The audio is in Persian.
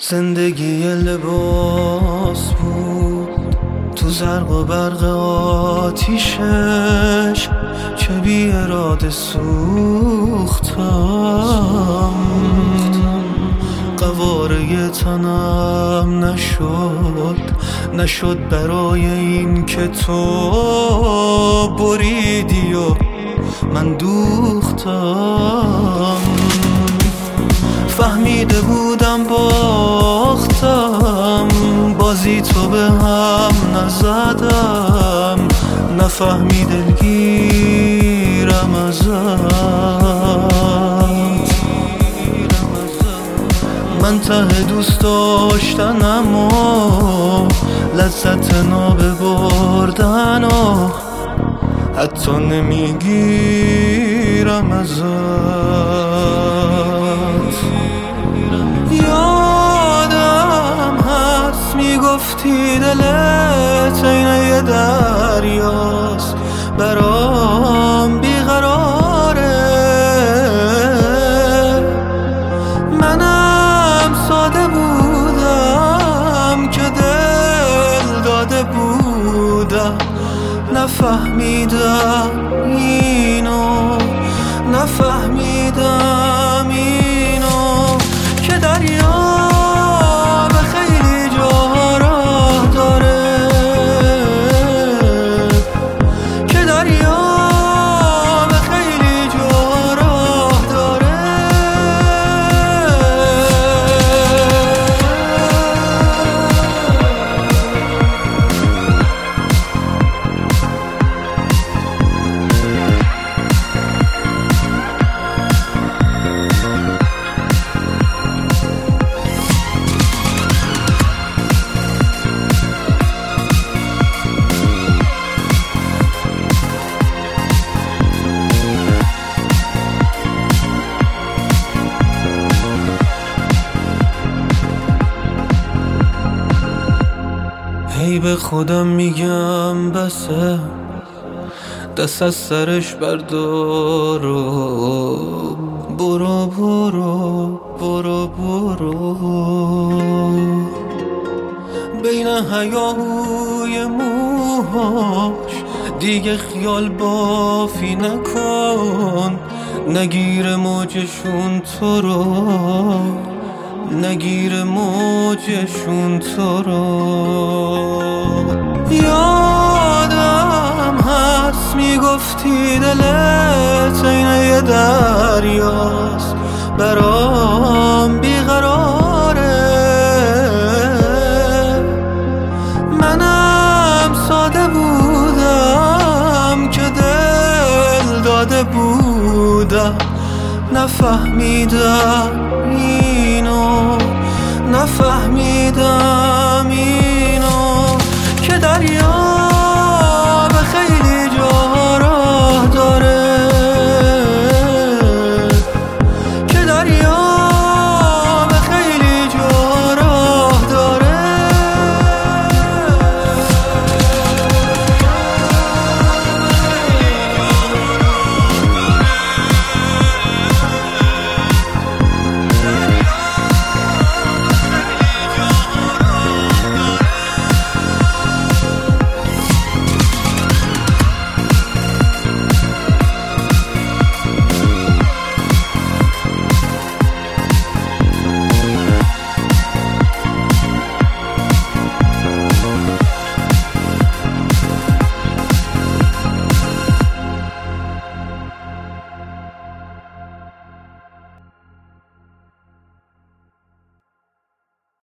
زندگی لباس بود تو زرق و برق آتیشش، چه بی اراده سوختم. قواره تنم نشد برای این که تو بریدی و من دوختم. فهمیده بودم باختم، بازی تو به هم نزدم، نفهمی دلگیرم ازت. من ته دوست داشتنم و لذت ناببردن و حتی نمیگیرم ازت. یادم هست میگفتی دلت عین یه دریاست، برام بیقراره. منم ساده بودم که دل داده بودم، نفهمیدم اینو، نفهمیدم اینو که دریا به خیلی جا راه داره، که دریا به خیلی جا راه داره. هی به خودم میگم بسه، دست از سرش بردار و برو برو برو برو. بین هیاهوی موهاش دیگه خیال بافی نکن، نگیر موجشون تو رو، نگیر موجشون تو رو. یادم هست میگفتی دلت عین یه دریاست، برام بیقراره. منم ساده بودم که دل داده بودم، نفهمیدم اینو، نفهمیدم